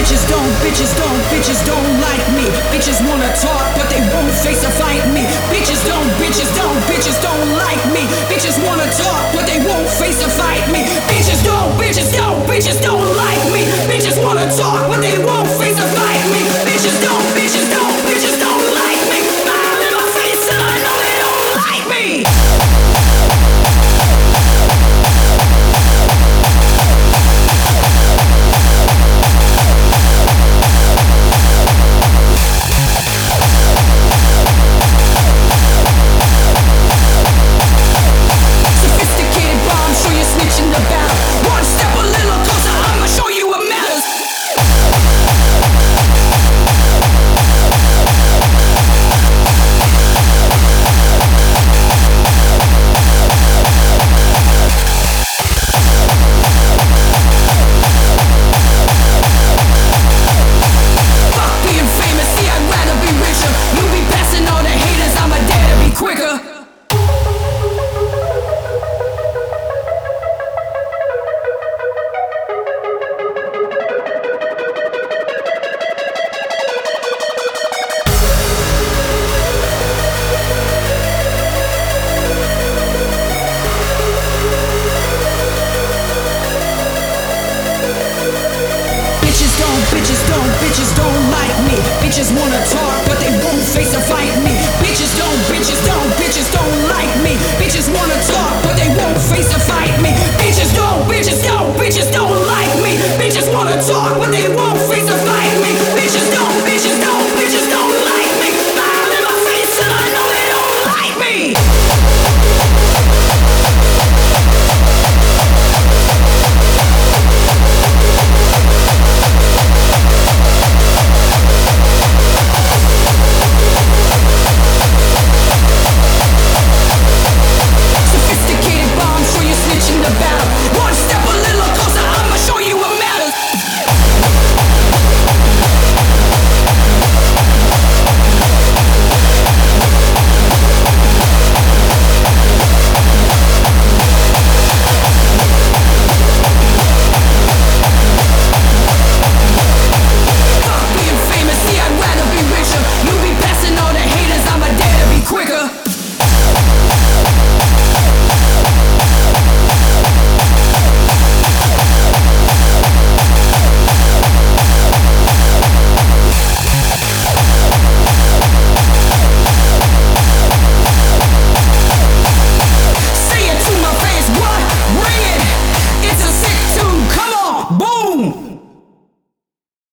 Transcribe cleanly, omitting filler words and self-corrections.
bitches don't like me. Bitches wanna talk, but they won't face or fight me. Bitches don't like me. Bitches wanna talk, but they won't face or fight me. Bitches don't like me. Bitches wanna talk, but they won't face or fight me. Bitches don't like me. Smile in my face and I know they don't like me. Bitches don't like me. Bitches wanna talk, but they won't face or fight me. Bitches don't like me. Bitches wanna talk, but they won't face or fight me. Bitches don't like me. Bitches wanna talk, but they won't